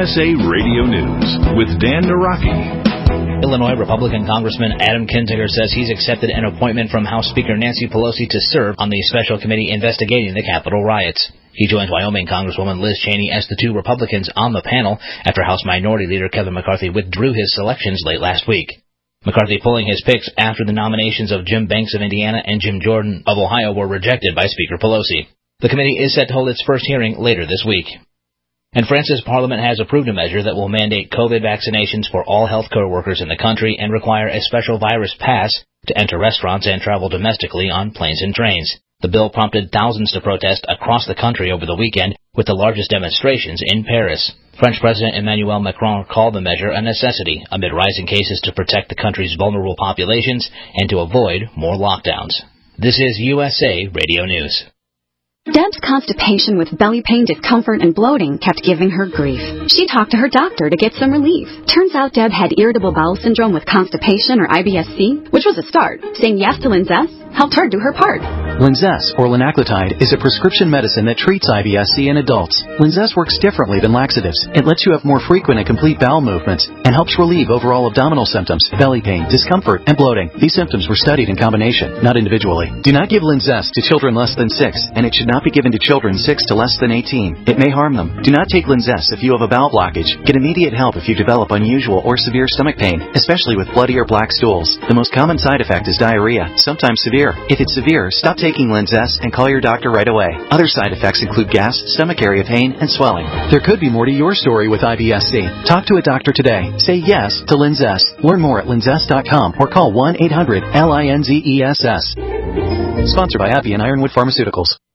USA Radio News with Dan Naraki. Illinois Republican Congressman Adam Kinzinger says he's accepted an appointment from House Speaker Nancy Pelosi to serve on the special committee investigating the Capitol riots. He joins Wyoming Congresswoman Liz Cheney as the two Republicans on the panel after House Minority Leader Kevin McCarthy withdrew his selections late last week. McCarthy pulling his picks after the nominations of Jim Banks of Indiana and Jim Jordan of Ohio were rejected by Speaker Pelosi. The committee is set to hold its first hearing later this week. And France's parliament has approved a measure that will mandate COVID vaccinations for all healthcare workers in the country and require a special virus pass to enter restaurants and travel domestically on planes and trains. The bill prompted thousands to protest across the country over the weekend, with the largest demonstrations in Paris. French President Emmanuel Macron called the measure a necessity amid rising cases to protect the country's vulnerable populations and to avoid more lockdowns. This is USA Radio News. Deb's constipation with belly pain, discomfort, and bloating kept giving her grief. She talked to her doctor to get some relief. Turns out Deb had irritable bowel syndrome with constipation, or IBS-C, which was a start. Saying yes to Linzess helped her do her part. Linzess, or linaclotide, is a prescription medicine that treats IBS-C in adults. Linzess works differently than laxatives. It lets you have more frequent and complete bowel movements and helps relieve overall abdominal symptoms, belly pain, discomfort, and bloating. These symptoms were studied in combination, not individually. Do not give Linzess to children less than 6, and it should not be given to children 6 to less than 18. It may harm them. Do not take Linzess if you have a bowel blockage. Get immediate help if you develop unusual or severe stomach pain, especially with bloody or black stools. The most common side effect is diarrhea, sometimes severe. If it's severe, stop taking Linzess and call your doctor right away. Other side effects include gas, stomach area pain, and swelling. There could be more to your story with IBS-C. Talk to a doctor today. Say yes to Linzess. Learn more at linzess.com or call 1-800-LINZESS. Sponsored by AbbVie and Ironwood Pharmaceuticals.